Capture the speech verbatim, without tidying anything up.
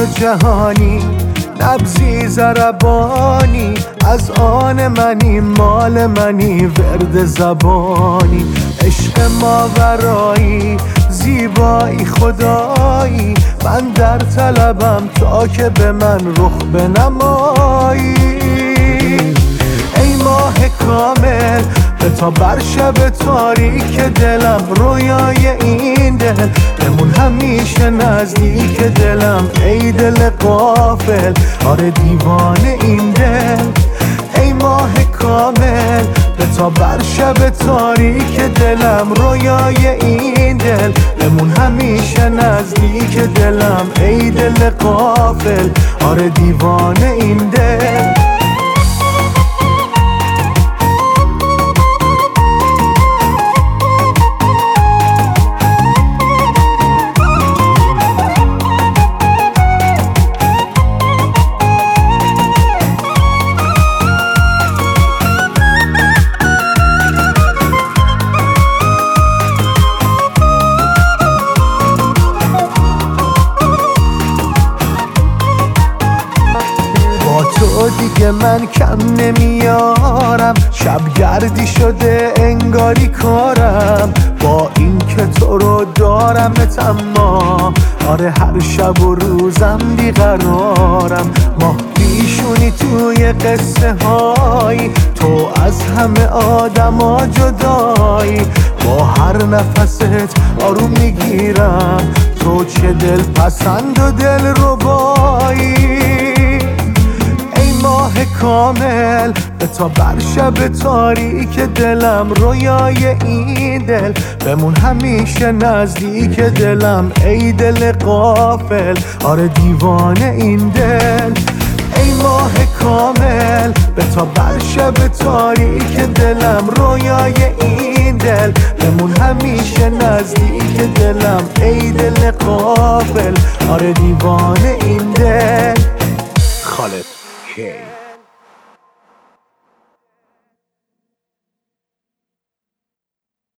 و جهانی، نبضی زربانی، از آن منی مال منی، ورد زبانی، عشق ماورایی، زیبایی خدایی، من در طلبم تا که به من رخ بنمایی. ای ماه کامل تا بر شب تاریک دلم، رویای این دل بمون همیشه نزدیک دلم. ای دل غافل، آره دیوانه این دل. ای ماه کامل تا بر شب تاریک دلم، رویای این دل بمون همیشه نزدیک دلم. ای دل غافل، آره دیوانه این دل. تو دیگه من کم نمیارم، شب گردی شده انگاری کارم، با این که تو رو دارم تمام. آره هر شب و روزم بیقرارم، ماه پیشونی توی قصه هایی، تو از همه آدم ها جدایی. با هر نفست آروم میگیرم، تو چه دل پسند و دل ربایی. ماه کامل تا بر شب تاریک دلم، رویای این دل بمون همیشه نزدیک دلم. ای دل غافل، آره دیوانه این دل. ای ماه کامل تا بر شب تاریک دلم، رویای این دل بمون همیشه نزدیک دلم. ای دل غافل، آره دیوانه این دل. خالد Okay.